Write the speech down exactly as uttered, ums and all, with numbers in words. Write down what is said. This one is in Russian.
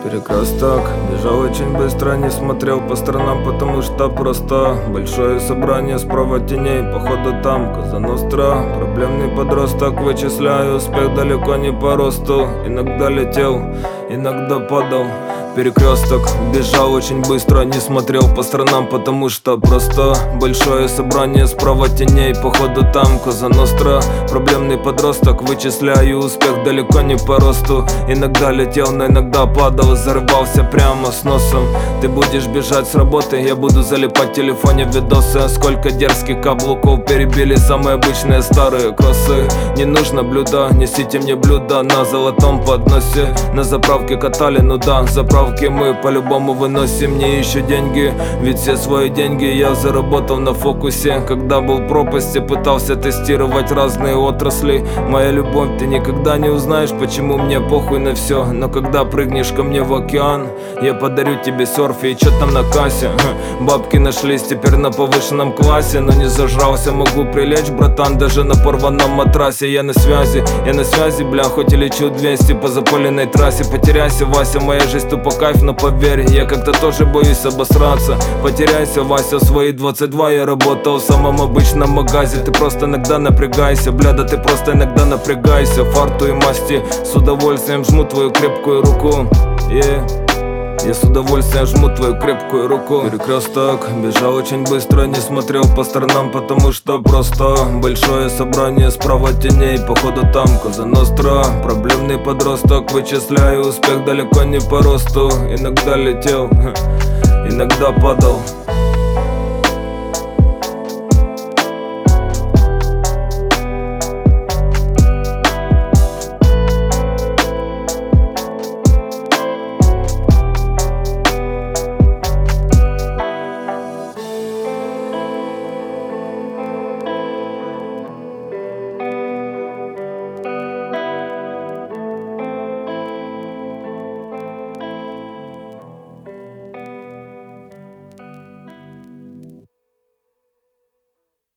Перекресток, бежал очень быстро, не смотрел по сторонам, потому что просто большое собрание, справа теней, походу там Коза Ностра. Проблемный подросток, вычисляю успех далеко не по росту. Иногда летел, иногда падал. Перекресток, бежал очень быстро, не смотрел по сторонам, потому что просто большое собрание, справа теней, походу там Коза Ностра. Проблемный подросток, вычисляю успех далеко не по росту. Иногда летел, но иногда падал, зарывался прямо с носом. Ты будешь бежать с работы, я буду залипать в телефоне видосы. Сколько дерзких каблуков перебили самые обычные старые кроссы. Не нужно блюда, несите мне блюдо на золотом подносе. На заправке катали, ну да, заправки мы по-любому выносим. Мне еще деньги, ведь все свои деньги я заработал на фокусе. Когда был в пропасти, пытался тестировать разные отрасли. Моя любовь, ты никогда не узнаешь, почему мне похуй на все. Но когда прыгнешь ко мне в океан, я подарю тебе серф. И чё там на кассе? Бабки нашлись теперь на повышенном классе. Но не зажрался, могу прилечь, братан, даже на порванном матрасе. Я на связи, я на связи, бля, хоть и лечу двести по запыленной трассе. Потеряйся, Вася, моя жизнь тупо кайф, но поверь, я как-то тоже боюсь обосраться. Потеряйся, Вася, в свои двадцать два я работал в самом обычном магазе. Ты просто иногда напрягайся, бля, да ты просто иногда напрягайся. Фарту и масти, с удовольствием жму твою крепкую руку, yeah. Я с удовольствием жму твою крепкую руку. Перекресток, бежал очень быстро, не смотрел по сторонам, потому что просто большое собрание, справа теней, походу там Коза Ностра. Проблемный подросток, вычисляю успех далеко не по росту. Иногда летел, иногда падал.